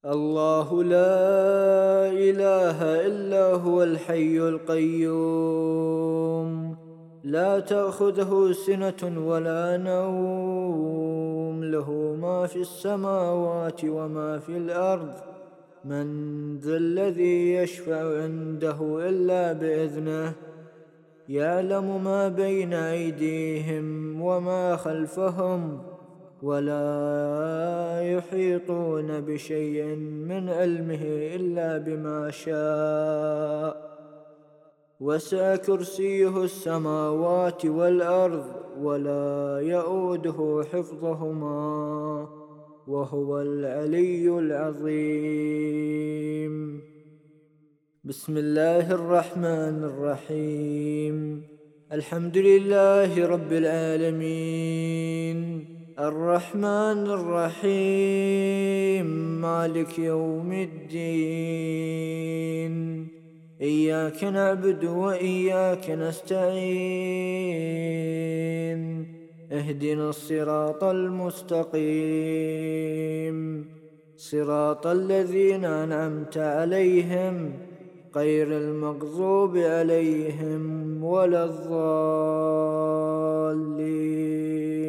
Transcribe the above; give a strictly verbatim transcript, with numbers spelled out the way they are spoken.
الله لا إله إلا هو الحي القيوم لا تأخذه سنة ولا نوم له ما في السماوات وما في الأرض من ذا الذي يشفع عنده إلا بإذنه يعلم ما بين أيديهم وما خلفهم ولا يحيطون بشيء من علمه إلا بما شاء وسع كرسيه السماوات والأرض ولا يؤوده حفظهما وهو العلي العظيم. بسم الله الرحمن الرحيم. الحمد لله رب العالمين الرحمن الرحيم مالك يوم الدين إياك نعبد وإياك نستعين اهدنا الصراط المستقيم صراط الذين أنعمت عليهم غير المغضوب عليهم ولا الضالين.